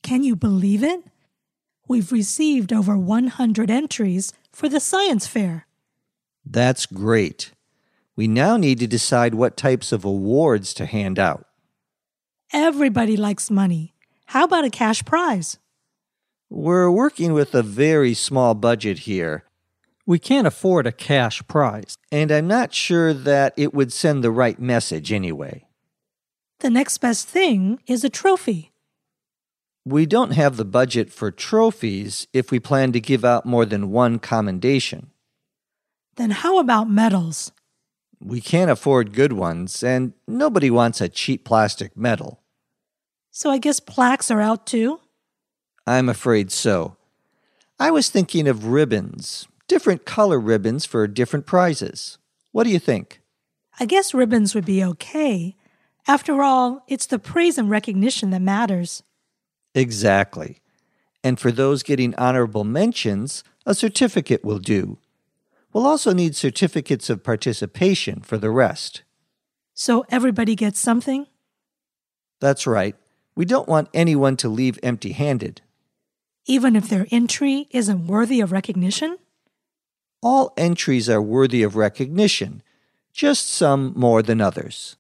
Can you believe it? We've received over 100 entries for the science fair. That's great. We now need to decide what types of awards to hand out. Everybody likes money. How about a cash prize? We're working with a very small budget here, We can't afford a cash prize. and I'm not sure that it would send the right message anyway. The next best thing is a trophy. We don't have the budget for trophies if we plan to give out more than one commendation. Then how about medals? We can't afford good ones, and nobody wants a cheap plastic medal. So I guess plaques are out too? I'm afraid so. I was thinking of ribbons, different color ribbons for different prizes. What do you think? I guess ribbons would be okay. After all, it's the praise and recognition that matters. Exactly. And for those getting honorable mentions, a certificate will do. We'll also need certificates of participation for the rest. So everybody gets something? That's right. We don't want anyone to leave empty-handed. Even if their entry isn't worthy of recognition? All entries are worthy of recognition, just some more than others.